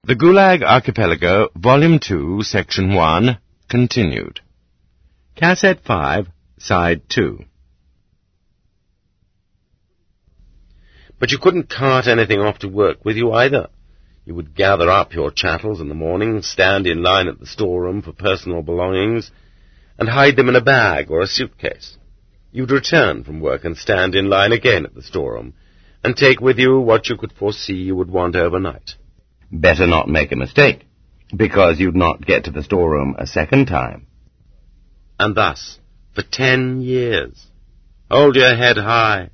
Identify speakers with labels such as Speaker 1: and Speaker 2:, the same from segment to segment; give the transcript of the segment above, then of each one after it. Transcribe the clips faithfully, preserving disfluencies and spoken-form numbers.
Speaker 1: The Gulag Archipelago, Volume two, Section one, continued. Cassette five, Side two.
Speaker 2: But you couldn't cart anything off to work with you either. You would gather up your chattels in the morning, stand in line at the storeroom for personal belongings, and hide them in a bag or a suitcase. You'd return from work and stand in line again at the storeroom, and take with you what you could foresee you would want overnight.
Speaker 3: Better not make a mistake, because you'd not get to the storeroom a second time.
Speaker 2: And thus, for ten years. Hold your head high.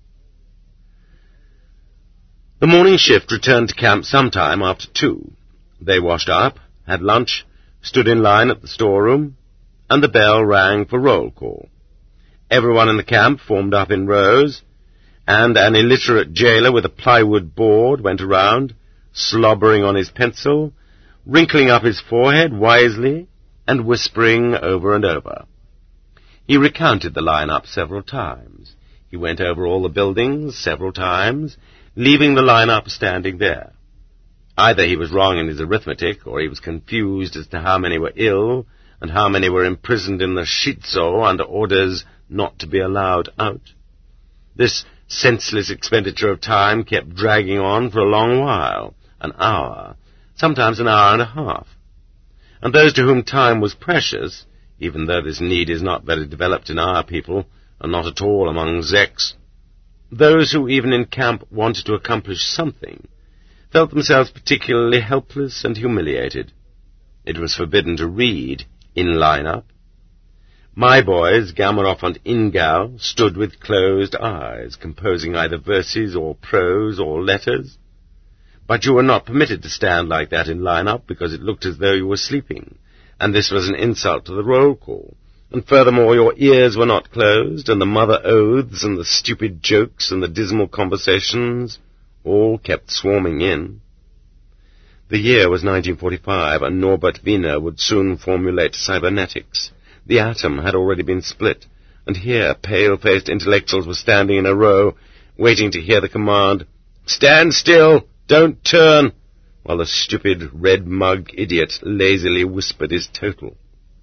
Speaker 2: The morning shift returned to camp sometime after two. They washed up, had lunch, stood in line at the storeroom, and the bell rang for roll call. Everyone in the camp formed up in rows, and an illiterate jailer with a plywood board went around, slobbering on his pencil, wrinkling up his forehead wisely, and whispering over and over. He recounted the line-up several times. He went over all the buildings several times, leaving the line-up standing there. Either he was wrong in his arithmetic, or he was confused as to how many were ill, and how many were imprisoned in the Shizo under orders not to be allowed out. This senseless expenditure of time kept dragging on for a long while, an hour, sometimes an hour and a half. And those to whom time was precious, even though this need is not very developed in our people, and not at all among Zeks, those who even in camp wanted to accomplish something, felt themselves particularly helpless and humiliated. It was forbidden to read in line-up. My boys, Gamarov and Ingao, stood with closed eyes, composing either verses or prose or letters. But you were not permitted to stand like that in line-up because it looked as though you were sleeping, and this was an insult to the roll call. And furthermore, your ears were not closed, and the mother oaths and the stupid jokes and the dismal conversations all kept swarming in. The year was nineteen forty-five, and Norbert Wiener would soon formulate cybernetics. The atom had already been split, and here pale-faced intellectuals were standing in a row, waiting to hear the command, "Stand still! Don't turn!" while the stupid, red-mugged idiot lazily whispered his total.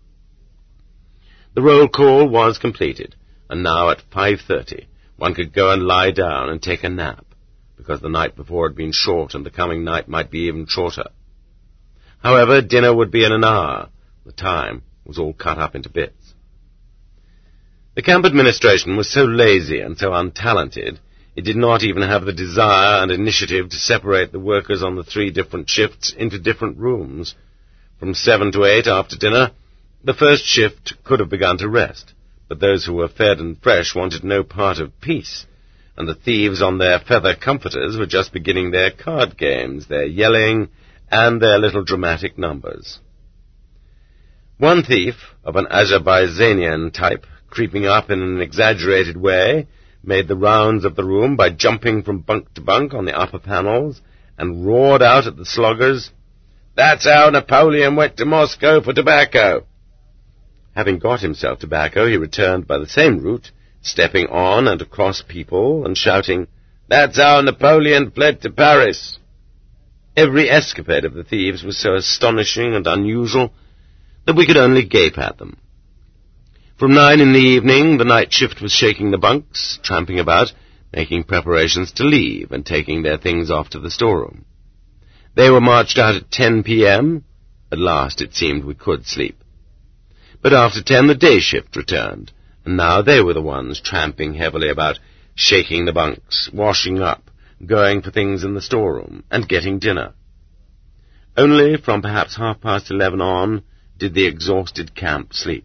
Speaker 2: The roll call was completed, and now at five thirty one could go and lie down and take a nap, because the night before had been short and the coming night might be even shorter. However, dinner would be in an hour. The time was all cut up into bits. The camp administration was so lazy and so untalented, it did not even have the desire and initiative to separate the workers on the three different shifts into different rooms. From seven to eight after dinner, the first shift could have begun to rest, but those who were fed and fresh wanted no part of peace, and the thieves on their feather comforters were just beginning their card games, their yelling, and their little dramatic numbers. One thief, of an Azerbaijanian type, creeping up in an exaggerated way, made the rounds of the room by jumping from bunk to bunk on the upper panels, and roared out at the sloggers, "That's how Napoleon went to Moscow for tobacco." Having got himself tobacco, he returned by the same route, stepping on and across people and shouting, "That's how Napoleon fled to Paris." Every escapade of the thieves was so astonishing and unusual that we could only gape at them. From nine in the evening, the night shift was shaking the bunks, tramping about, making preparations to leave and taking their things off to the storeroom. They were marched out at ten p.m. At last it seemed we could sleep. But after ten the day shift returned, and now they were the ones tramping heavily about, shaking the bunks, washing up, going for things in the storeroom, and getting dinner. Only from perhaps half past eleven on did the exhausted camp sleep.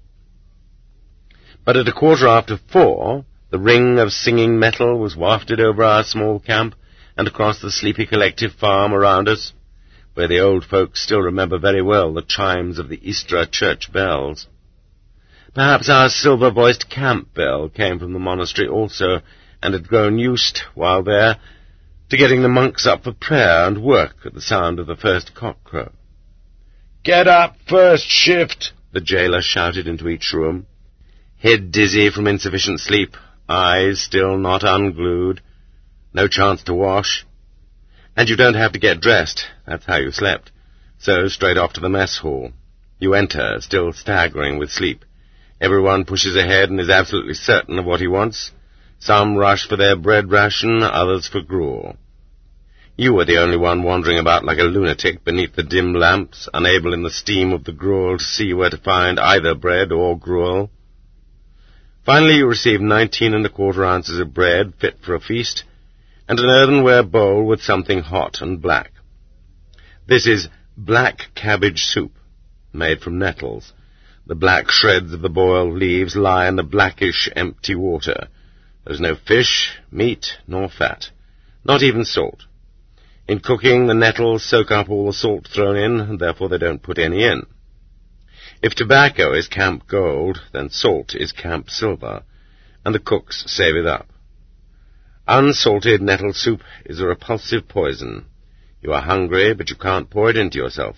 Speaker 2: But at a quarter after four, the ring of singing metal was wafted over our small camp and across the sleepy collective farm around us, where the old folks still remember very well the chimes of the Istra church bells. Perhaps our silver-voiced camp bell came from the monastery also, and had grown used, while there, to getting the monks up for prayer and work at the sound of the first cock-crow. "Get up, first shift!" the jailer shouted into each room. Head dizzy from insufficient sleep, eyes still not unglued, no chance to wash. And you don't have to get dressed. That's how you slept. So, straight off to the mess hall. You enter, still staggering with sleep. Everyone pushes ahead and is absolutely certain of what he wants. Some rush for their bread ration, others for gruel. You are the only one wandering about like a lunatic beneath the dim lamps, unable in the steam of the gruel to see where to find either bread or gruel. Finally you receive nineteen and a quarter ounces of bread, fit for a feast, and an earthenware bowl with something hot and black. This is black cabbage soup, made from nettles. The black shreds of the boiled leaves lie in the blackish, empty water. There is no fish, meat, nor fat, not even salt. In cooking, the nettles soak up all the salt thrown in, and therefore they don't put any in. If tobacco is camp gold, then salt is camp silver, and the cooks save it up. Unsalted nettle soup is a repulsive poison. You are hungry, but you can't pour it into yourself.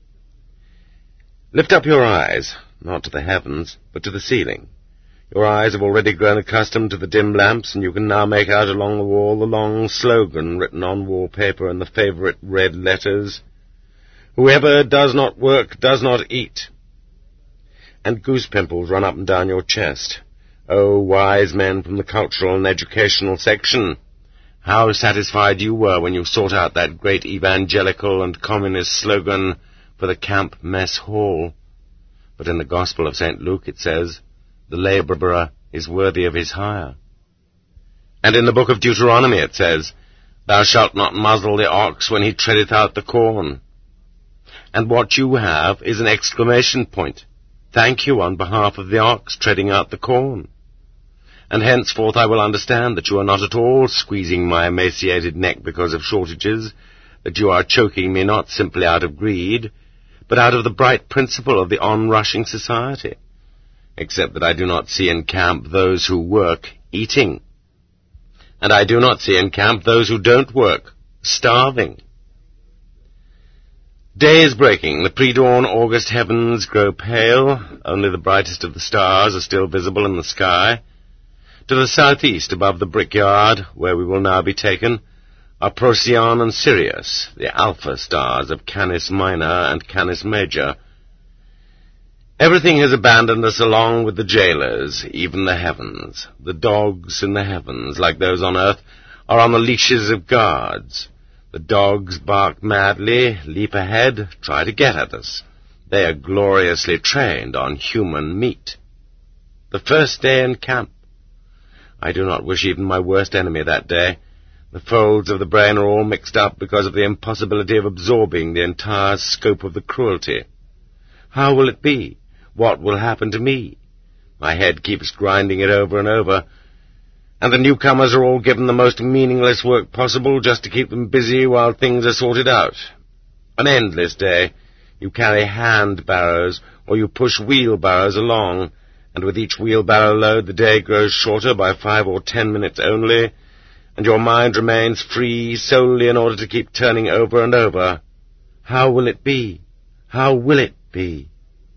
Speaker 2: Lift up your eyes, not to the heavens, but to the ceiling. Your eyes have already grown accustomed to the dim lamps, and you can now make out along the wall the long slogan written on wallpaper in the favourite red letters, "Whoever does not work does not eat." And goose pimples run up and down your chest. Oh, wise men from the cultural and educational section, how satisfied you were when you sought out that great evangelical and communist slogan for the camp mess hall. But in the Gospel of Saint Luke it says, "The labourer is worthy of his hire." And in the book of Deuteronomy it says, "Thou shalt not muzzle the ox when he treadeth out the corn." And what you have is an exclamation point. Thank you on behalf of the ox treading out the corn. And henceforth I will understand that you are not at all squeezing my emaciated neck because of shortages, that you are choking me not simply out of greed, but out of the bright principle of the onrushing society, except that I do not see in camp those who work eating, and I do not see in camp those who don't work starving. Day is breaking. The pre-dawn August heavens grow pale. Only the brightest of the stars are still visible in the sky. To the southeast, above the brickyard, where we will now be taken, are Procyon and Sirius, the alpha stars of Canis Minor and Canis Major. Everything has abandoned us along with the jailers, even the heavens. The dogs in the heavens, like those on earth, are on the leashes of guards. The dogs bark madly, leap ahead, try to get at us. They are gloriously trained on human meat. The first day in camp. I do not wish even my worst enemy that day. The folds of the brain are all mixed up because of the impossibility of absorbing the entire scope of the cruelty. How will it be? What will happen to me? My head keeps grinding it over and over, and the newcomers are all given the most meaningless work possible just to keep them busy while things are sorted out. An endless day. You carry hand barrows, or you push wheelbarrows along, and with each wheelbarrow load the day grows shorter by five or ten minutes only, and your mind remains free solely in order to keep turning over and over. How will it be? How will it be?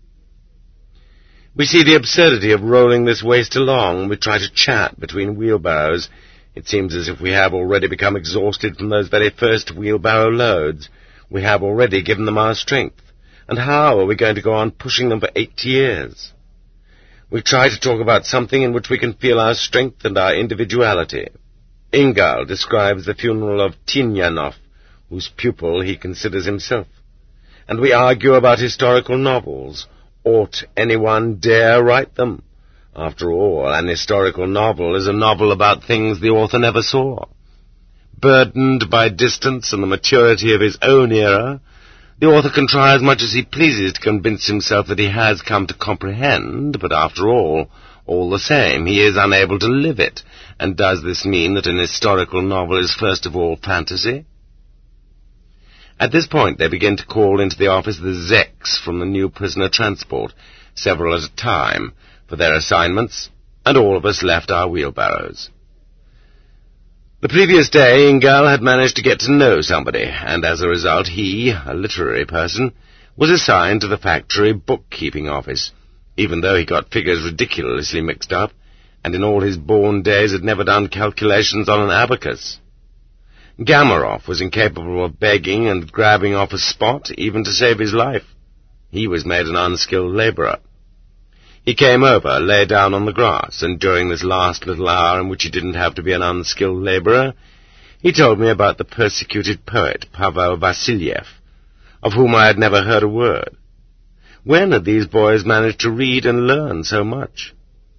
Speaker 2: We see the absurdity of rolling this waste along. We try to chat between wheelbarrows. It seems as if we have already become exhausted from those very first wheelbarrow loads. We have already given them our strength. And how are we going to go on pushing them for eight years? We try to talk about something in which we can feel our strength and our individuality. Ingal describes the funeral of Tinyanov, whose pupil he considers himself. And we argue about historical novels. Ought anyone dare write them? After all, an historical novel is a novel about things the author never saw. Burdened by distance and the maturity of his own era, the author can try as much as he pleases to convince himself that he has come to comprehend, but after all, all the same, he is unable to live it. And does this mean that an historical novel is first of all fantasy? At this point they begin to call into the office the Zeks from the new prisoner transport, several at a time, for their assignments, and all of us left our wheelbarrows. The previous day Ingal had managed to get to know somebody, and as a result he, a literary person, was assigned to the factory bookkeeping office, even though he got figures ridiculously mixed up, and in all his born days had never done calculations on an abacus. Gamarov was incapable of begging and grabbing off a spot, even to save his life. He was made an unskilled labourer. He came over, lay down on the grass, and during this last little hour in which he didn't have to be an unskilled labourer, he told me about the persecuted poet Pavel Vasilyev, of whom I had never heard a word. When had these boys managed to read and learn so much?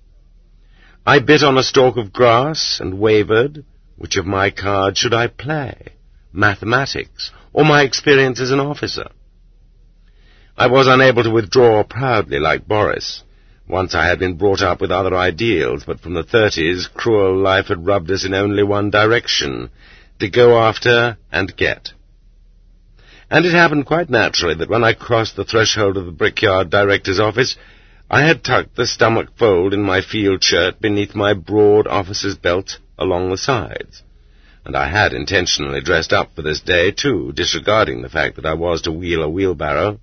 Speaker 2: I bit on a stalk of grass and wavered. Which of my cards should I play? Mathematics, or my experience as an officer? I was unable to withdraw proudly like Boris. Once I had been brought up with other ideals, but from the thirties, cruel life had rubbed us in only one direction, to go after and get. And it happened quite naturally that when I crossed the threshold of the Brickyard Director's office, I had tucked the stomach fold in my field shirt beneath my broad officer's belt along the sides, and I had intentionally dressed up for this day, too, disregarding the fact that I was to wheel a wheelbarrow.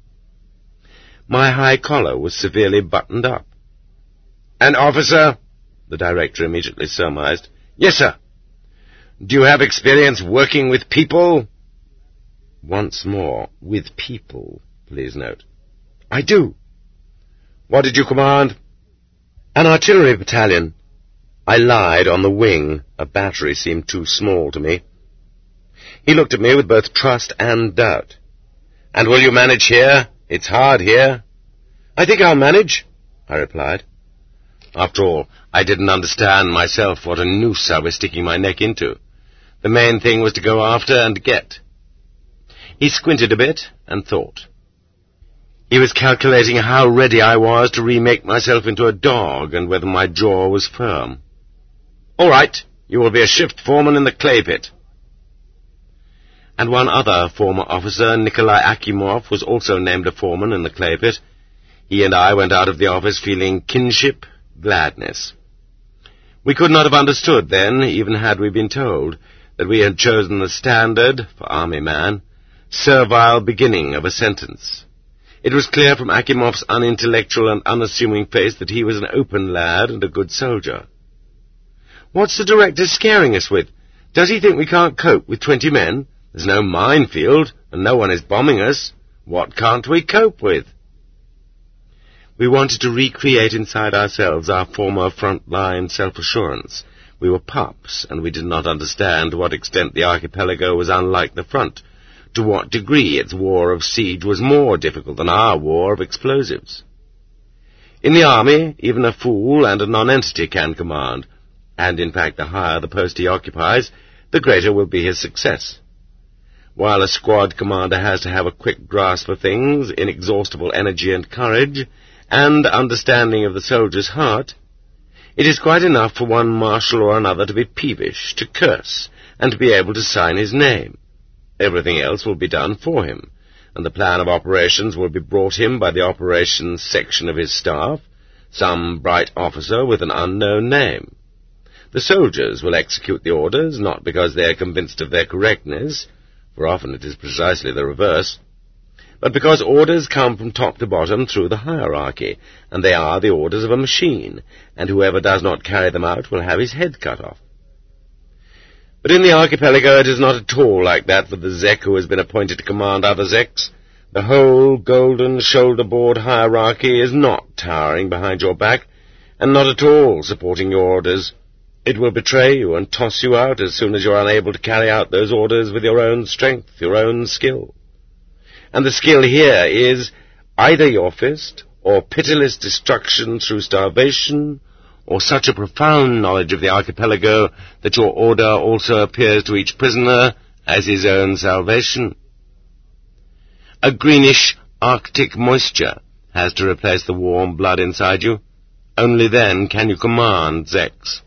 Speaker 2: My high collar was severely buttoned up. "An officer?" the director immediately surmised. "Yes, sir." "Do you have experience working with people?" Once more, with people, please note. "I do." "What did you command?" "An artillery battalion." I lied on the wing. A battery seemed too small to me. He looked at me with both trust and doubt. "And will you manage here? It's hard here." "I think I'll manage," I replied. After all, I didn't understand myself what a noose I was sticking my neck into. The main thing was to go after and get. He squinted a bit and thought. He was calculating how ready I was to remake myself into a dog and whether my jaw was firm. "All right, you will be a shift foreman in the clay pit." And one other former officer, Nikolai Akimov, was also named a foreman in the clay pit. He and I went out of the office feeling kinship, gladness. We could not have understood then, even had we been told, that we had chosen the standard, for army man, servile beginning of a sentence. It was clear from Akimov's unintellectual and unassuming face that he was an open lad and a good soldier. "What's the director scaring us with? Does he think we can't cope with twenty men? There's no minefield, and no one is bombing us. What can't we cope with?" We wanted to recreate inside ourselves our former front-line self-assurance. We were pups, and we did not understand to what extent the archipelago was unlike the front, to what degree its war of siege was more difficult than our war of explosives. In the army, even a fool and a nonentity can command, and in fact the higher the post he occupies, the greater will be his success. While a squad commander has to have a quick grasp of things, inexhaustible energy and courage, and understanding of the soldier's heart, it is quite enough for one marshal or another to be peevish, to curse, and to be able to sign his name. Everything else will be done for him, and the plan of operations will be brought him by the operations section of his staff, some bright officer with an unknown name. The soldiers will execute the orders, not because they are convinced of their correctness, for often it is precisely the reverse, but because orders come from top to bottom through the hierarchy, and they are the orders of a machine, and whoever does not carry them out will have his head cut off. But in the archipelago it is not at all like that for the Zek who has been appointed to command other Zeks. The whole golden shoulder-board hierarchy is not towering behind your back, and not at all supporting your orders. It will betray you and toss you out as soon as you are unable to carry out those orders with your own strength, your own skill. And the skill here is either your fist, or pitiless destruction through starvation, or such a profound knowledge of the archipelago that your order also appears to each prisoner as his own salvation. A greenish Arctic moisture has to replace the warm blood inside you. Only then can you command Zeks.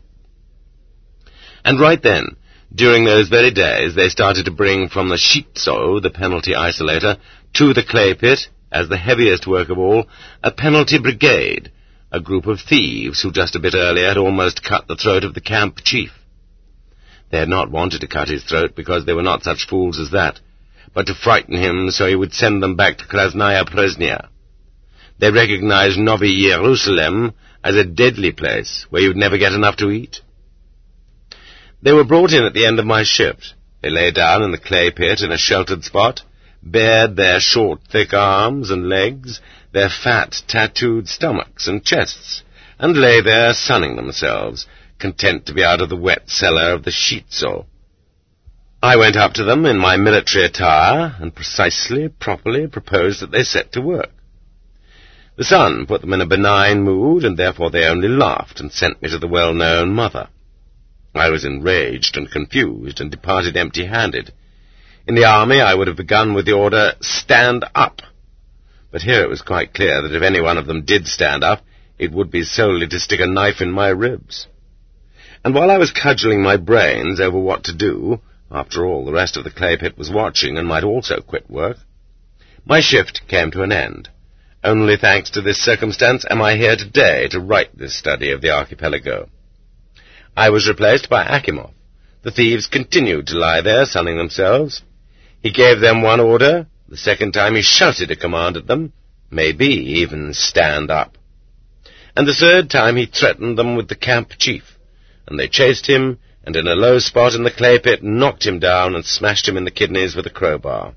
Speaker 2: And right then, during those very days, they started to bring from the Shitso, the penalty isolator, to the clay pit, as the heaviest work of all, a penalty brigade, a group of thieves who just a bit earlier had almost cut the throat of the camp chief. They had not wanted to cut his throat because they were not such fools as that, but to frighten him so he would send them back to Krasnaya Presnya. They recognized Novi Jerusalem as a deadly place where you'd never get enough to eat. They were brought in at the end of my shift, They lay down in the clay pit in a sheltered spot, bared their short, thick arms and legs, their fat, tattooed stomachs and chests, and lay there sunning themselves, content to be out of the wet cellar of the Shietzel. I went up to them in my military attire, and precisely, properly proposed that they set to work. The sun put them in a benign mood, and therefore they only laughed and sent me to the well-known mother. I was enraged and confused, and departed empty-handed. In the army I would have begun with the order, "Stand up!" But here it was quite clear that if any one of them did stand up, it would be solely to stick a knife in my ribs. And while I was cudgelling my brains over what to do, after all, the rest of the clay pit was watching and might also quit work, my shift came to an end. Only thanks to this circumstance am I here today to write this study of the archipelago. I was replaced by Akimov. The thieves continued to lie there, sunning themselves. He gave them one order. The second time he shouted a command at them, maybe even "stand up." And the third time he threatened them with the camp chief, and they chased him, and in a low spot in the clay pit knocked him down and smashed him in the kidneys with a crowbar.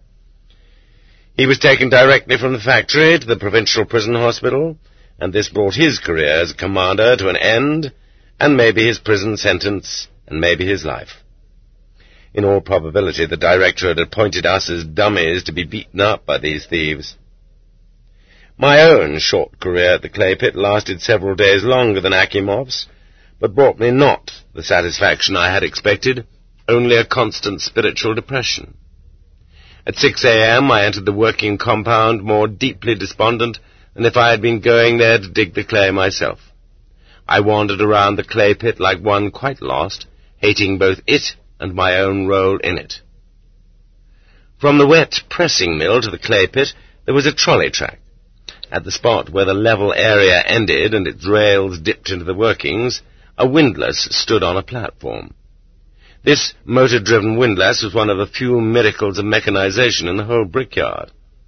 Speaker 2: He was taken directly from the factory to the provincial prison hospital, and this brought his career as a commander to an end, and maybe his prison sentence, and maybe his life. In all probability, the director had appointed us as dummies to be beaten up by these thieves. My own short career at the clay pit lasted several days longer than Akimov's, but brought me not the satisfaction I had expected, only a constant spiritual depression. At six a.m. I entered the working compound more deeply despondent than if I had been going there to dig the clay myself. I wandered around the clay pit like one quite lost, hating both it and my own role in it. From the wet pressing mill to the clay pit there was a trolley track. At the spot where the level area ended and its rails dipped into the workings, a windlass stood on a platform. This motor-driven windlass was one of the few miracles of mechanization in the whole brickyard.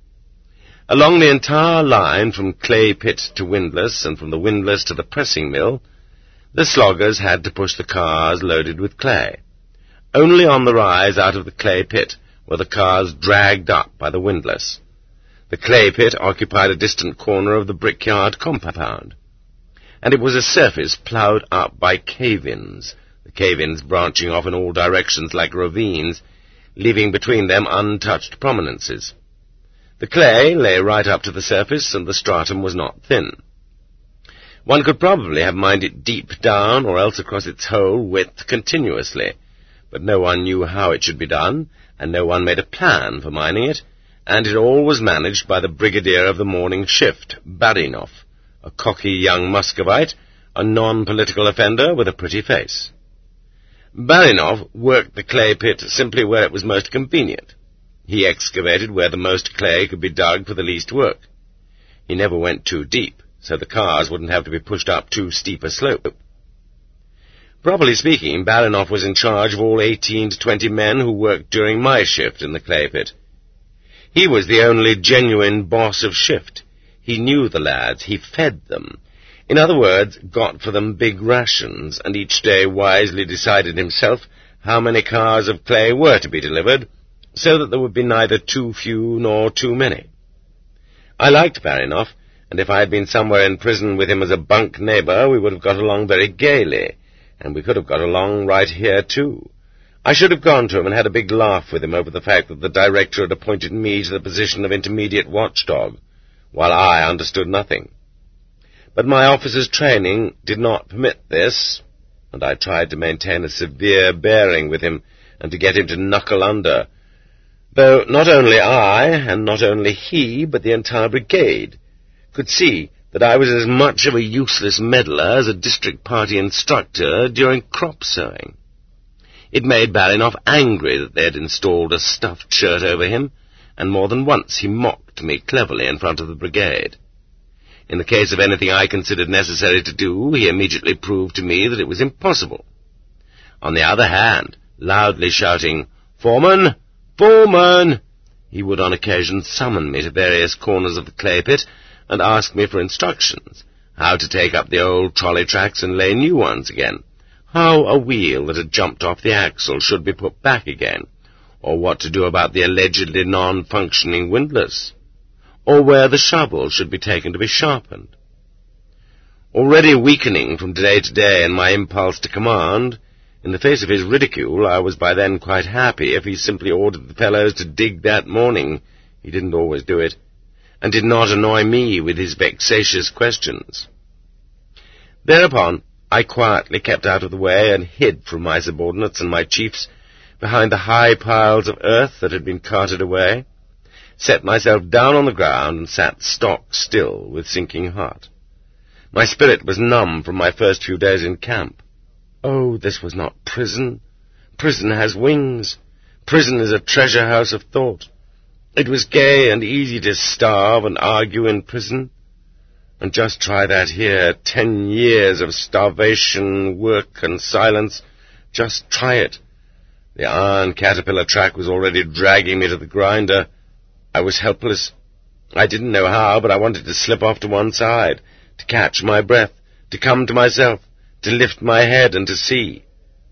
Speaker 2: Along the entire line from clay pit to windlass and from the windlass to the pressing mill, the sloggers had to push the cars loaded with clay. Only on the rise out of the clay pit were the cars dragged up by the windlass. The clay pit occupied a distant corner of the brickyard compound, and it was a surface ploughed up by cave-ins, the cave-ins branching off in all directions like ravines, leaving between them untouched prominences. The clay lay right up to the surface, and the stratum was not thin. One could probably have mined it deep down or else across its whole width continuously, but no one knew how it should be done, and no one made a plan for mining it, and it all was managed by the brigadier of the morning shift, Barinov, a cocky young Muscovite, a non-political offender with a pretty face. Barinov worked the clay pit simply where it was most convenient. He excavated where the most clay could be dug for the least work. He never went too deep, so the cars wouldn't have to be pushed up too steep a slope. Properly speaking, Barinov was in charge of all eighteen to twenty men who worked during my shift in the clay pit. He was the only genuine boss of shift. He knew the lads, he fed them. In other words, got for them big rations, and each day wisely decided himself how many cars of clay were to be delivered, so that there would be neither too few nor too many. I liked Barinov, and if I had been somewhere in prison with him as a bunk neighbour, we would have got along very gaily, and we could have got along right here too. I should have gone to him and had a big laugh with him over the fact that the director had appointed me to the position of intermediate watchdog, while I understood nothing. But my officer's training did not permit this, and I tried to maintain a severe bearing with him and to get him to knuckle under, though not only I, and not only he, but the entire brigade, could see that I was as much of a useless meddler as a district party instructor during crop sowing. It made Barinov angry that they had installed a stuffed shirt over him, and more than once he mocked me cleverly in front of the brigade. In the case of anything I considered necessary to do, he immediately proved to me that it was impossible. On the other hand, loudly shouting, "Foreman! Foreman!" he would on occasion summon me to various corners of the clay pit and ask me for instructions, how to take up the old trolley tracks and lay new ones again, how a wheel that had jumped off the axle should be put back again, or what to do about the allegedly non-functioning windlass, or where the shovel should be taken to be sharpened. Already weakening from day to day in my impulse to command, in the face of his ridicule, I was by then quite happy if he simply ordered the fellows to dig that morning. He didn't always do it, and did not annoy me with his vexatious questions. Thereupon, I quietly kept out of the way and hid from my subordinates and my chiefs behind the high piles of earth that had been carted away, set myself down on the ground and sat stock still with sinking heart. My spirit was numb from my first few days in camp. Oh, this was not prison. Prison has wings. Prison is a treasure house of thought. It was gay and easy to starve and argue in prison. And just try that here, ten years of starvation, work, and silence. Just try it. The iron caterpillar track was already dragging me to the grinder. I was helpless. I didn't know how, but I wanted to slip off to one side, to catch my breath, to come to myself, to lift my head and to see.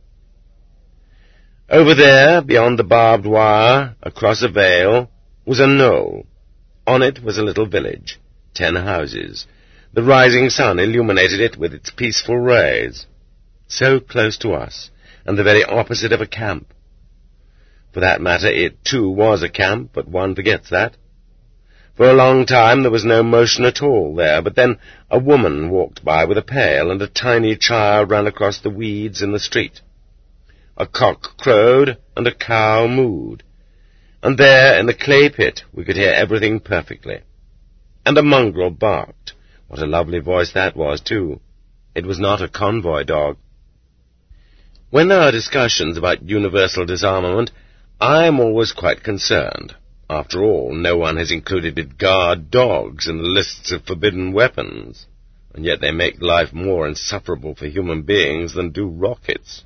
Speaker 2: Over there, beyond the barbed wire, across a vale, was a knoll. On it was a little village, ten houses. The rising sun illuminated it with its peaceful rays. So close to us, and the very opposite of a camp. For that matter, it too was a camp, but one forgets that. For a long time there was no motion at all there, but then a woman walked by with a pail, and a tiny child ran across the weeds in the street. A cock crowed, and a cow mooed. And there, in the clay pit, we could hear everything perfectly. And a mongrel barked. What a lovely voice that was, too. It was not a convoy dog. When there are discussions about universal disarmament, I am always quite concerned. After all, no one has included guard dogs in the lists of forbidden weapons, and yet they make life more insufferable for human beings than do rockets.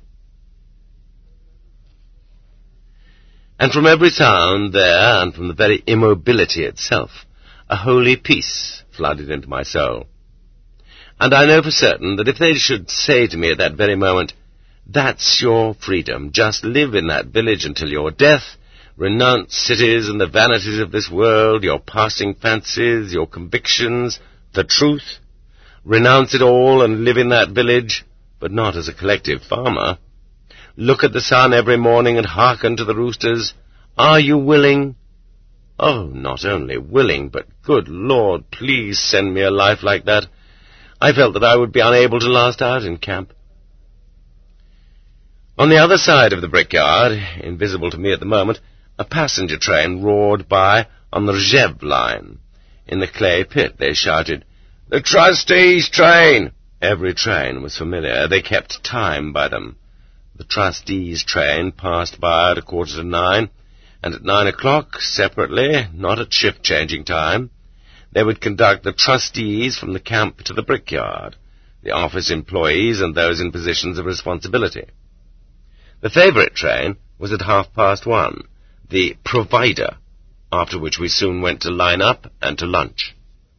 Speaker 2: And from every sound there, and from the very immobility itself, a holy peace flooded into my soul. And I know for certain that if they should say to me at that very moment, "That's your freedom, just live in that village until your death, renounce cities and the vanities of this world, your passing fancies, your convictions, the truth, renounce it all and live in that village, but not as a collective farmer. Look at the sun every morning and hearken to the roosters. Are you willing? Oh, not only willing, but good Lord, please send me a life like that. I felt that I would be unable to last out in camp." On the other side of the brickyard, invisible to me at the moment, a passenger train roared by on the Rzhev line. In the clay pit they shouted, "The trustees' train!" Every train was familiar. They kept time by them. The trustees' train passed by at a quarter to nine, and at nine o'clock, separately, not at shift-changing time, they would conduct the trustees from the camp to the brickyard, the office employees and those in positions of responsibility. The favourite train was at half past one, the provider, after which we soon went to line up and to lunch.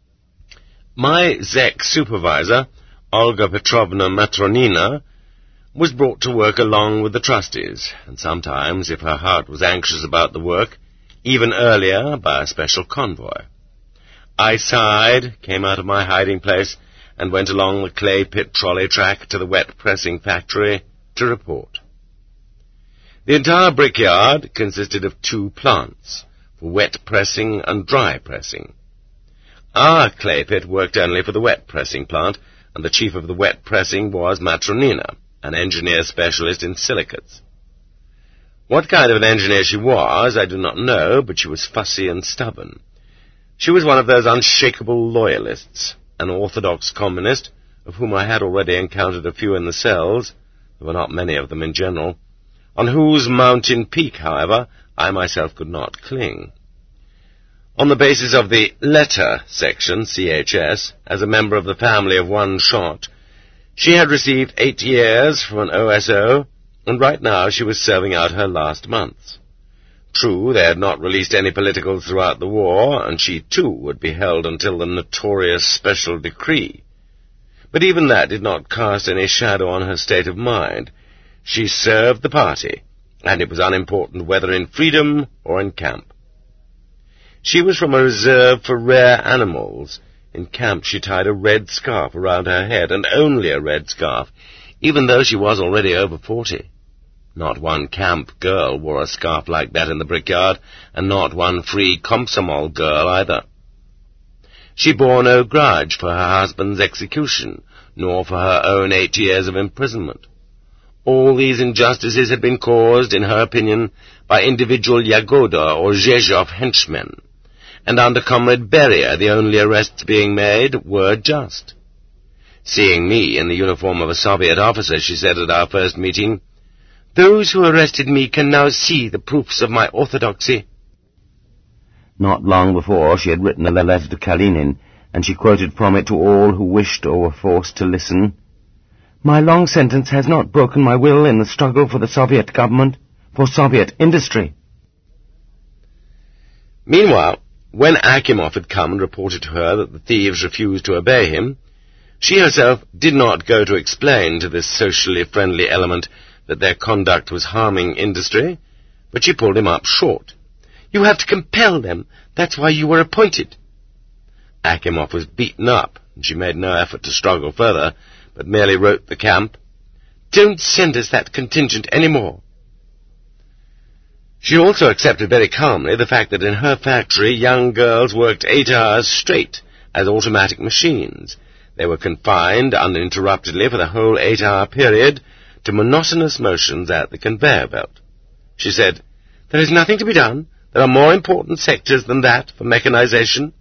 Speaker 2: My Zek supervisor, Olga Petrovna Matronina, was brought to work along with the trustees, and sometimes, if her heart was anxious about the work, even earlier by a special convoy. I sighed, came out of my hiding place, and went along the clay pit trolley track to the wet pressing factory to report. The entire brickyard consisted of two plants, for wet pressing and dry pressing. Our clay pit worked only for the wet pressing plant, and the chief of the wet pressing was Matronina, an engineer specialist in silicates. What kind of an engineer she was, I do not know, but she was fussy and stubborn. She was one of those unshakable loyalists, an orthodox communist, of whom I had already encountered a few in the cells, there were not many of them in general, on whose mountain peak, however, I myself could not cling. On the basis of the letter section, C H S, as a member of the family of one shot, she had received eight years from an O S O, and right now she was serving out her last months. True, they had not released any politicals throughout the war, and she too would be held until the notorious special decree. But even that did not cast any shadow on her state of mind. She served the party, and it was unimportant whether in freedom or in camp. She was from a reserve for rare animals. In camp she tied a red scarf around her head, and only a red scarf, even though she was already over forty. Not one camp girl wore a scarf like that in the brickyard, and not one free Komsomol girl either. She bore no grudge for her husband's execution, nor for her own eight years of imprisonment. All these injustices had been caused, in her opinion, by individual Yagoda or Zhezhov henchmen, and under Comrade Beria the only arrests being made were just. Seeing me in the uniform of a Soviet officer, she said at our first meeting, "Those who arrested me can now see the proofs of my orthodoxy."
Speaker 3: Not long before, she had written a letter to Kalinin, and she quoted from it to all who wished or were forced to listen. "My long sentence has not broken my will in the struggle for the Soviet government, for Soviet industry."
Speaker 2: Meanwhile, when Akimov had come and reported to her that the thieves refused to obey him, she herself did not go to explain to this socially friendly element that their conduct was harming industry, but she pulled him up short. "You have to compel them. That's why you were appointed." Akimov was beaten up, and she made no effort to struggle further, but merely wrote the camp, "Don't send us that contingent any more." She also accepted very calmly the fact that in her factory young girls worked eight hours straight as automatic machines. They were confined uninterruptedly for the whole eight-hour period to monotonous motions at the conveyor belt. She said, "There is nothing to be done. There are more important sectors than that for mechanization."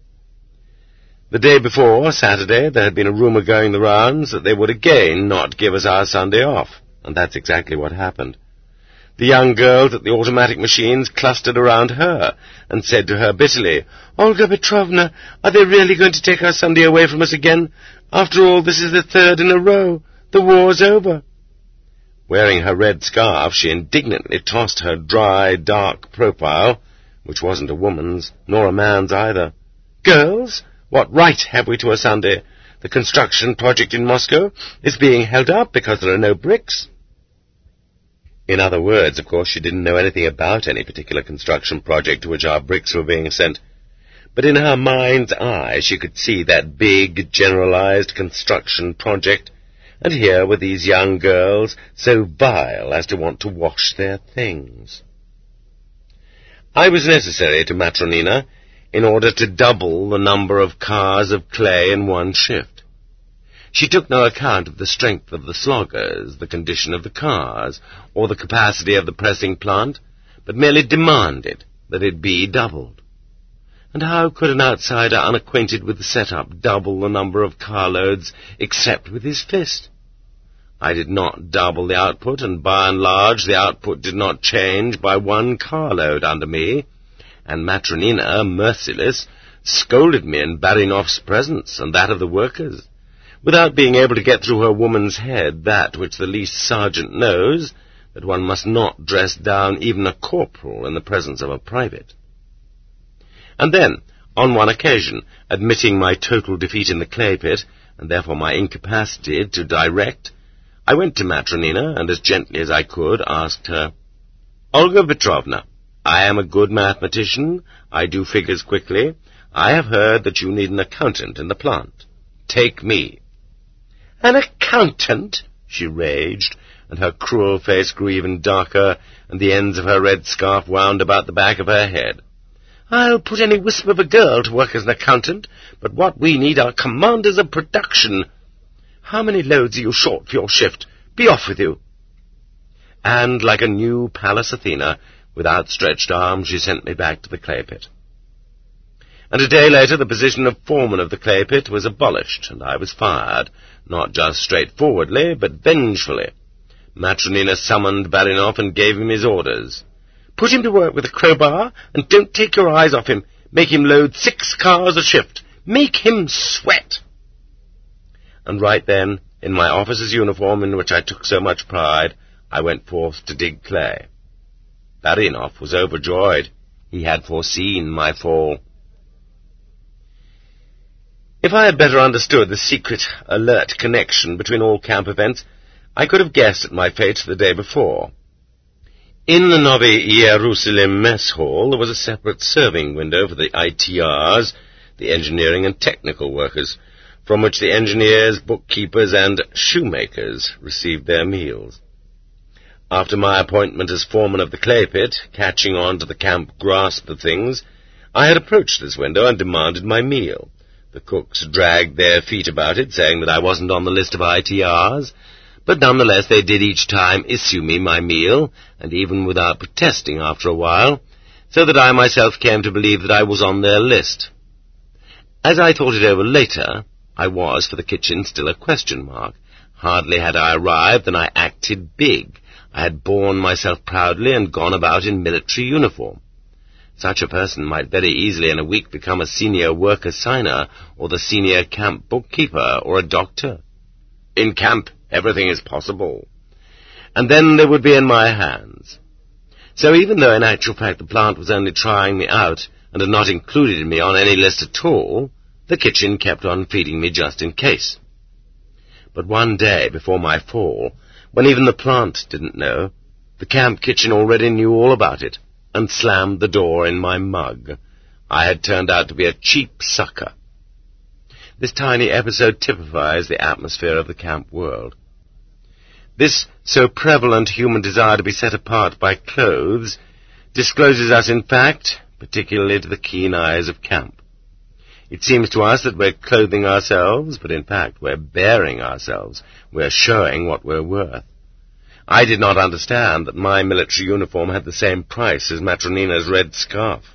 Speaker 2: The day before, Saturday, there had been a rumor going the rounds that they would again not give us our Sunday off, and that's exactly what happened. The young girls at the automatic machines clustered around her and said to her bitterly, "Olga Petrovna, are they really going to take our Sunday away from us again? After all, this is the third in a row. The war's over." Wearing her red scarf, she indignantly tossed her dry, dark profile, which wasn't a woman's, nor a man's either. "Girls, what right have we to a Sunday? The construction project in Moscow is being held up because there are no bricks." In other words, of course, she didn't know anything about any particular construction project to which our bricks were being sent. But in her mind's eye she could see that big, generalized construction project, and here were these young girls so vile as to want to wash their things. I was necessary to Matronina in order to double the number of cars of clay in one shift. She took no account of the strength of the sloggers, the condition of the cars, or the capacity of the pressing plant, but merely demanded that it be doubled. And how could an outsider unacquainted with the setup double the number of carloads except with his fist? I did not double the output, and by and large the output did not change by one carload under me, and Matronina, merciless, scolded me in Barinov's presence and that of the workers, without being able to get through her woman's head that which the least sergeant knows, that one must not dress down even a corporal in the presence of a private. And then, on one occasion, admitting my total defeat in the clay pit, and therefore my incapacity to direct, I went to Matronina, and as gently as I could asked her, "Olga Petrovna, I am a good mathematician, I do figures quickly, I have heard that you need an accountant in the plant. Take me." "An accountant?" she raged, and her cruel face grew even darker, and the ends of her red scarf wound about the back of her head. "I'll put any wisp of a girl to work as an accountant, but what we need are commanders of production. How many loads are you short for your shift? Be off with you." And like a new Pallas Athena, with outstretched arms, she sent me back to the clay pit. And a day later the position of foreman of the clay pit was abolished, and I was fired, not just straightforwardly, but vengefully. Matronina summoned Barinov and gave him his orders. "Put him to work with a crowbar, and don't take your eyes off him. Make him load six cars a shift. Make him sweat." And right then, in my officer's uniform in which I took so much pride, I went forth to dig clay. Barinov was overjoyed. He had foreseen my fall. If I had better understood the secret, alert connection between all camp events, I could have guessed at my fate the day before. In the Novi Jerusalem mess hall there was a separate serving window for the I T Rs, the engineering and technical workers, from which the engineers, bookkeepers, and shoemakers received their meals. After my appointment as foreman of the clay pit, catching on to the camp grasp of things, I had approached this window and demanded my meal. The cooks dragged their feet about it, saying that I wasn't on the list of I T Rs, but nonetheless they did each time issue me my meal, and even without protesting after a while, so that I myself came to believe that I was on their list. As I thought it over later, I was, for the kitchen, still a question mark. Hardly had I arrived than I acted big. I had borne myself proudly and gone about in military uniform. Such a person might very easily in a week become a senior worker signer, or the senior camp bookkeeper, or a doctor. In camp, everything is possible. And then they would be in my hands. So even though in actual fact the plant was only trying me out, and had not included me on any list at all, the kitchen kept on feeding me just in case. But one day before my fall, when even the plant didn't know, the camp kitchen already knew all about it, and slammed the door in my mug. I had turned out to be a cheap sucker. This tiny episode typifies the atmosphere of the camp world. This so prevalent human desire to be set apart by clothes discloses us in fact, particularly to the keen eyes of camp. It seems to us that we're clothing ourselves, but in fact we're bearing ourselves. We're showing what we're worth. I did not understand that my military uniform had the same price as Matronina's red scarf.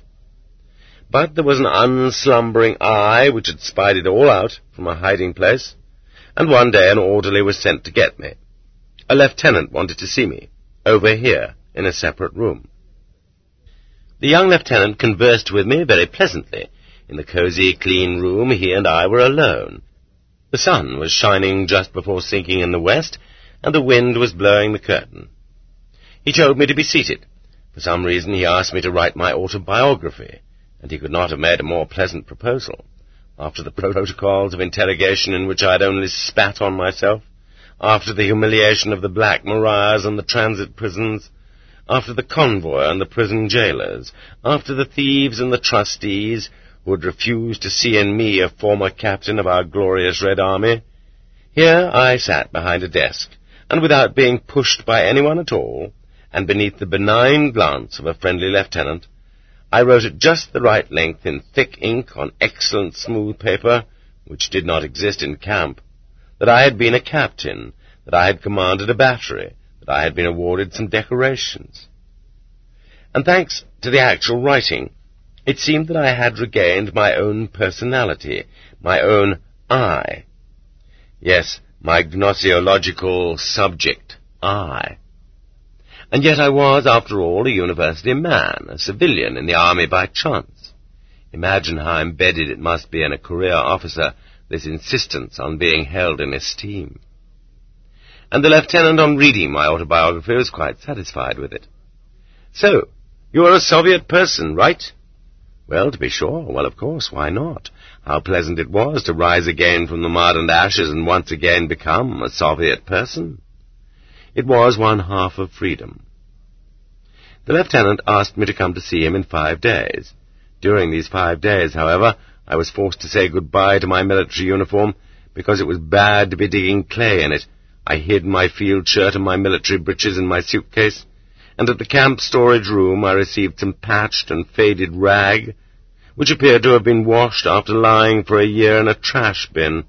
Speaker 2: But there was an unslumbering eye which had spied it all out from a hiding place, and one day an orderly was sent to get me. A lieutenant wanted to see me, over here, in a separate room. The young lieutenant conversed with me very pleasantly. In the cosy, clean room, he and I were alone. The sun was shining just before sinking in the west, and the wind was blowing the curtain. He told me to be seated. For some reason he asked me to write my autobiography, and he could not have made a more pleasant proposal. After the protocols of interrogation in which I had only spat on myself, after the humiliation of the Black Mariahs and the transit prisons, after the convoy and the prison jailers, after the thieves and the trustees, who had refused to see in me a former captain of our glorious Red Army, here I sat behind a desk, and without being pushed by anyone at all, and beneath the benign glance of a friendly lieutenant, I wrote at just the right length in thick ink on excellent smooth paper, which did not exist in camp, that I had been a captain, that I had commanded a battery, that I had been awarded some decorations. And thanks to the actual writing, it seemed that I had regained my own personality, my own I. Yes, my gnoseological subject, I. And yet I was, after all, a university man, a civilian in the army by chance. Imagine how embedded it must be in a career officer, this insistence on being held in esteem. And the lieutenant, on reading my autobiography, was quite satisfied with it. So, you are a Soviet person, right? Well, to be sure. Well, of course, why not? How pleasant it was to rise again from the mud and ashes and once again become a Soviet person. It was one half of freedom. The lieutenant asked me to come to see him in five days. During these five days, however, I was forced to say goodbye to my military uniform because it was bad to be digging clay in it. I hid my field shirt and my military breeches in my suitcase, and at the camp storage room I received some patched and faded rag, which appeared to have been washed after lying for a year in a trash bin.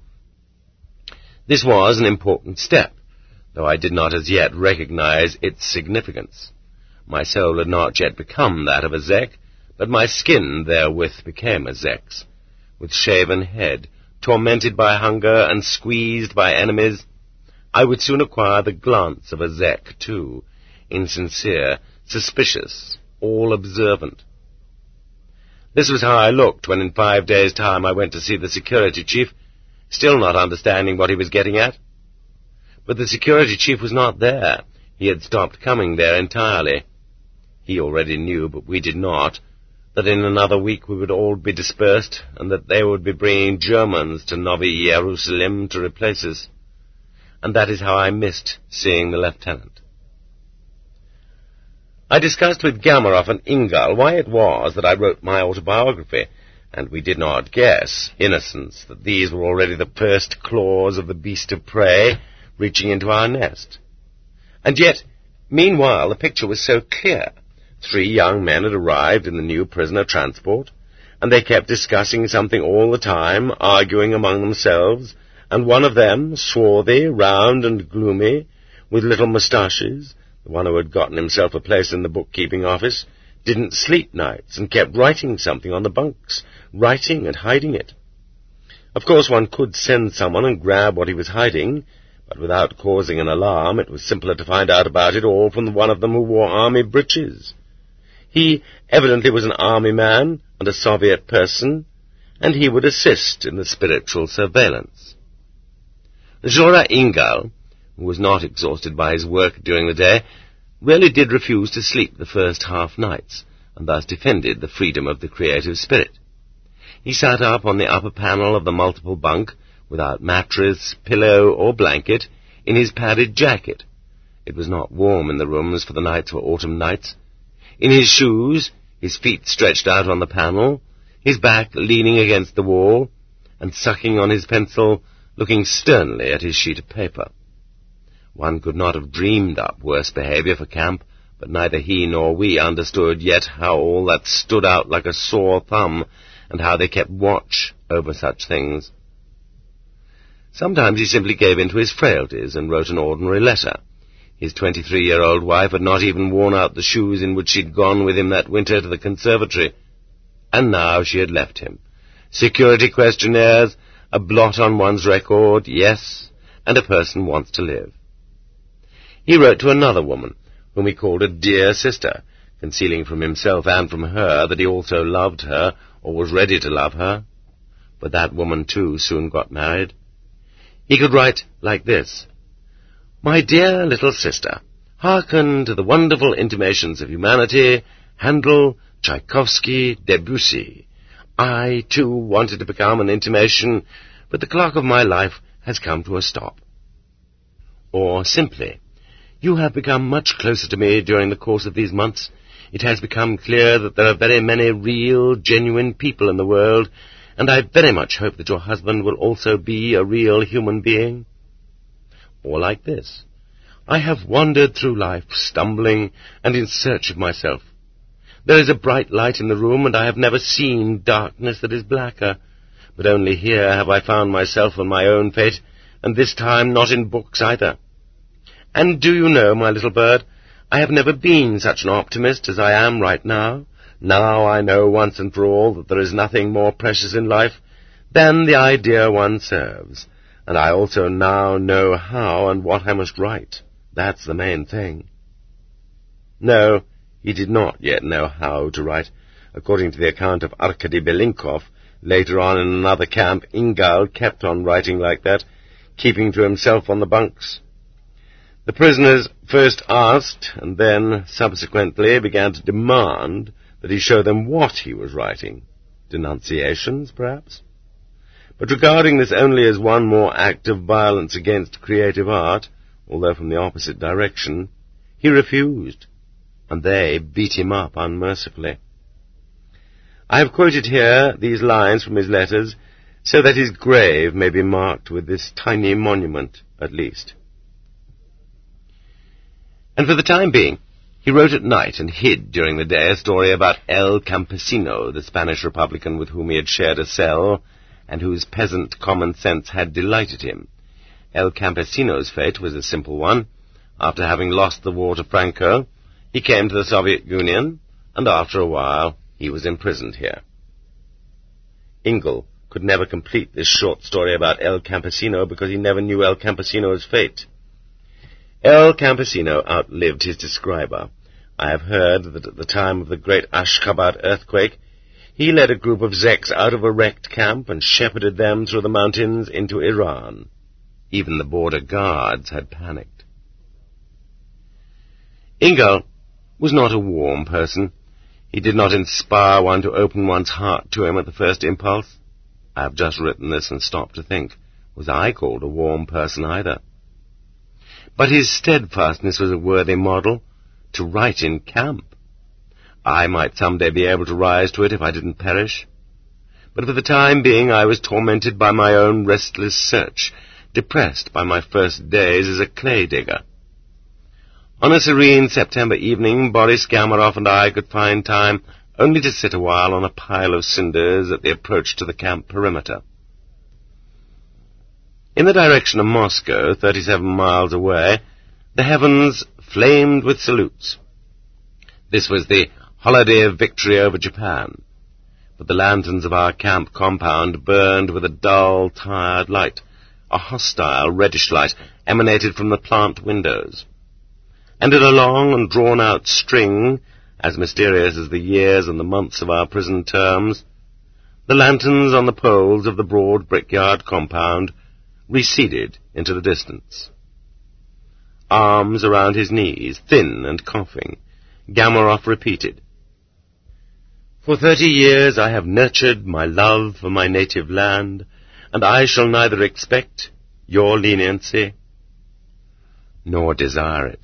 Speaker 2: This was an important step, though I did not as yet recognize its significance. My soul had not yet become that of a Zek, but my skin therewith became a Zek's. With shaven head, tormented by hunger and squeezed by enemies, I would soon acquire the glance of a Zek, too, insincere, suspicious, all-observant. This was how I looked when in five days' time I went to see the security chief, still not understanding what he was getting at. But the security chief was not there. He had stopped coming there entirely. He already knew, but we did not, that in another week we would all be dispersed, and that they would be bringing Germans to Novi Jerusalem to replace us. And that is how I missed seeing the lieutenant. I discussed with Gamarov and Ingal why it was that I wrote my autobiography, and we did not guess, innocents, that these were already the first claws of the beast of prey reaching into our nest. And yet, meanwhile, the picture was so clear. Three young men had arrived in the new prisoner transport, and they kept discussing something all the time, arguing among themselves, and one of them, swarthy, round and gloomy, with little moustaches, the one who had gotten himself a place in the bookkeeping office, didn't sleep nights and kept writing something on the bunks, writing and hiding it. Of course, one could send someone and grab what he was hiding, but without causing an alarm, it was simpler to find out about it all from the one of them who wore army breeches. He evidently was an army man and a Soviet person, and he would assist in the spiritual surveillance. Zhora Ingal, who was not exhausted by his work during the day, really did refuse to sleep the first half nights, and thus defended the freedom of the creative spirit. He sat up on the upper panel of the multiple bunk, without mattress, pillow, or blanket, in his padded jacket. It was not warm in the rooms, for the nights were autumn nights. In his shoes, his feet stretched out on the panel, his back leaning against the wall, and sucking on his pencil, looking sternly at his sheet of paper. One could not have dreamed up worse behaviour for camp, but neither he nor we understood yet how all that stood out like a sore thumb, and how they kept watch over such things. Sometimes he simply gave in to his frailties and wrote an ordinary letter. His twenty-three-year-old wife had not even worn out the shoes in which she'd gone with him that winter to the conservatory. And now she had left him. Security questionnaires, a blot on one's record, yes, and a person wants to live. He wrote to another woman, whom he called a dear sister, concealing from himself and from her that he also loved her, or was ready to love her. But that woman, too, soon got married. He could write like this: My dear little sister, hearken to the wonderful intimations of humanity, Handel, Tchaikovsky, Debussy. I, too, wanted to become an intimation, but the clock of my life has come to a stop. Or simply, you have become much closer to me during the course of these months. It has become clear that there are very many real, genuine people in the world, and I very much hope that your husband will also be a real human being. Or like this: I have wandered through life, stumbling and in search of myself. There is a bright light in the room, and I have never seen darkness that is blacker. But only here have I found myself and my own fate, and this time not in books either. And do you know, my little bird, I have never been such an optimist as I am right now. Now I know once and for all that there is nothing more precious in life than the idea one serves. And I also now know how and what I must write. That's the main thing. No, he did not yet know how to write. According to the account of Arkady Belinkov, later on in another camp, Ingal kept on writing like that, keeping to himself on the bunks. The prisoners first asked, and then subsequently began to demand, that he show them what he was writing. Denunciations, perhaps? But regarding this only as one more act of violence against creative art, although from the opposite direction, he refused, and they beat him up unmercifully. I have quoted here these lines from his letters, so that his grave may be marked with this tiny monument, at least. And for the time being, he wrote at night and hid during the day a story about El Campesino, the Spanish Republican with whom he had shared a cell, and whose peasant common sense had delighted him. El Campesino's fate was a simple one. After having lost the war to Franco, he came to the Soviet Union, and after a while he was imprisoned here. Ingal could never complete this short story about El Campesino because he never knew El Campesino's fate. El Campesino outlived his describer. I have heard that at the time of the great Ashgabat earthquake, he led a group of Zeks out of a wrecked camp and shepherded them through the mountains into Iran. Even the border guards had panicked. Ingal was not a warm person. He did not inspire one to open one's heart to him at the first impulse. I have just written this and stopped to think, was I called a warm person either? But his steadfastness was a worthy model, to write in camp. I might some day be able to rise to it if I didn't perish. But for the time being I was tormented by my own restless search, depressed by my first days as a clay digger. On a serene September evening, Boris Gamaroff and I could find time only to sit a while on a pile of cinders at the approach to the camp perimeter. In the direction of Moscow, thirty-seven miles away, the heavens flamed with salutes. This was the holiday of victory over Japan, but the lanterns of our camp compound burned with a dull, tired light. A hostile, reddish light emanated from the plant windows. And in a long and drawn-out string, as mysterious as the years and the months of our prison terms, the lanterns on the poles of the broad brickyard compound receded into the distance. Arms around his knees, thin and coughing, Gamaroff repeated, "For thirty years I have nurtured my love for my native land, and I shall neither expect your leniency nor desire it."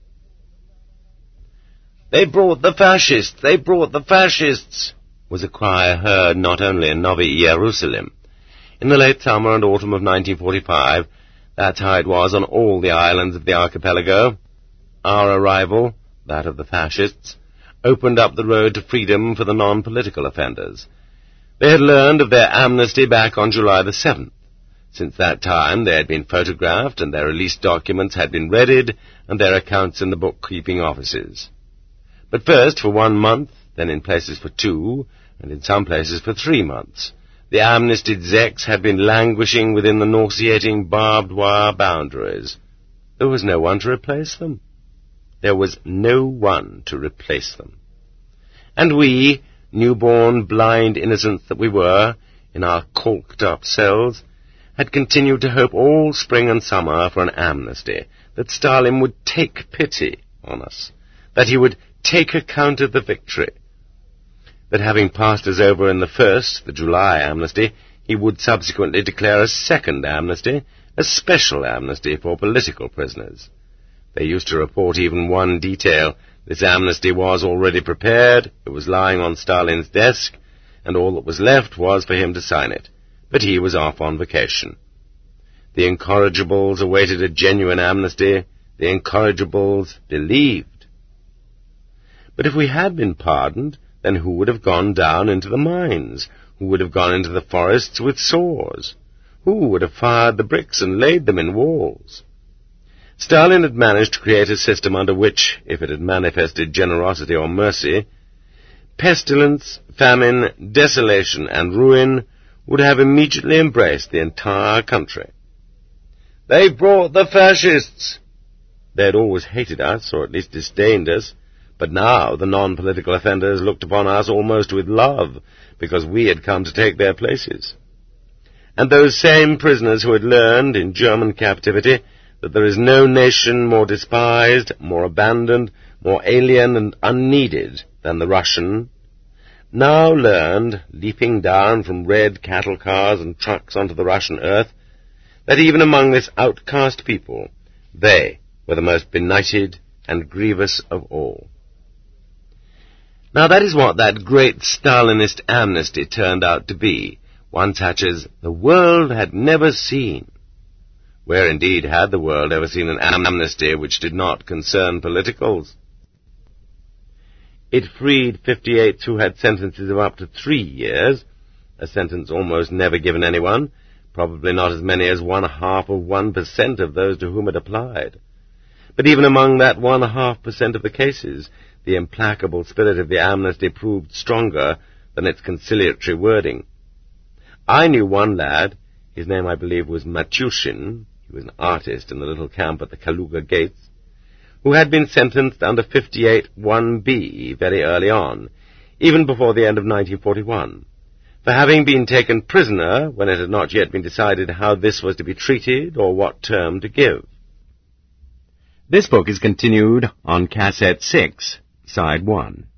Speaker 2: "They brought the fascists! They brought the fascists!" was a cry heard not only in Novi Jerusalem. In the late summer and autumn of nineteen forty-five, that's how it was on all the islands of the archipelago. Our arrival, that of the fascists, opened up the road to freedom for the non-political offenders. They had learned of their amnesty back on July the seventh. Since that time they had been photographed, and their release documents had been readied, and their accounts in the bookkeeping offices. But first for one month, then in places for two, and in some places for three months, the amnestied Zeks had been languishing within the nauseating barbed wire boundaries. There was no one to replace them. There was no one to replace them. And we, newborn, blind innocents that we were, in our corked-up cells, had continued to hope all spring and summer for an amnesty, that Stalin would take pity on us, that he would take account of the victory, that having passed us over in the first, the July amnesty, he would subsequently declare a second amnesty, a special amnesty for political prisoners. They used to report even one detail. This amnesty was already prepared, it was lying on Stalin's desk, and all that was left was for him to sign it. But he was off on vacation. The incorrigibles awaited a genuine amnesty. The incorrigibles believed. But if we had been pardoned, then who would have gone down into the mines? Who would have gone into the forests with saws? Who would have fired the bricks and laid them in walls? Stalin had managed to create a system under which, if it had manifested generosity or mercy, pestilence, famine, desolation, and ruin would have immediately embraced the entire country. They brought the fascists! They had always hated us, or at least disdained us, but now the non-political offenders looked upon us almost with love, because we had come to take their places. And those same prisoners who had learned in German captivity that there is no nation more despised, more abandoned, more alien and unneeded than the Russian, now learned, leaping down from red cattle cars and trucks onto the Russian earth, that even among this outcast people, they were the most benighted and grievous of all. Now that is what that great Stalinist amnesty turned out to be, one such as the world had never seen. Where indeed had the world ever seen an amnesty which did not concern politicals? It freed fifty-eights who had sentences of up to three years, a sentence almost never given anyone, probably not as many as one-half of one percent of those to whom it applied. But even among that one-half percent of the cases, the implacable spirit of the amnesty proved stronger than its conciliatory wording. I knew one lad, his name I believe was Matushin, he was an artist in the little camp at the Kaluga gates, who had been sentenced under fifty-eight one B very early on, even before the end of nineteen forty-one, for having been taken prisoner when it had not yet been decided how this was to be treated or what term to give.
Speaker 1: This book is continued on Cassette six, Side one.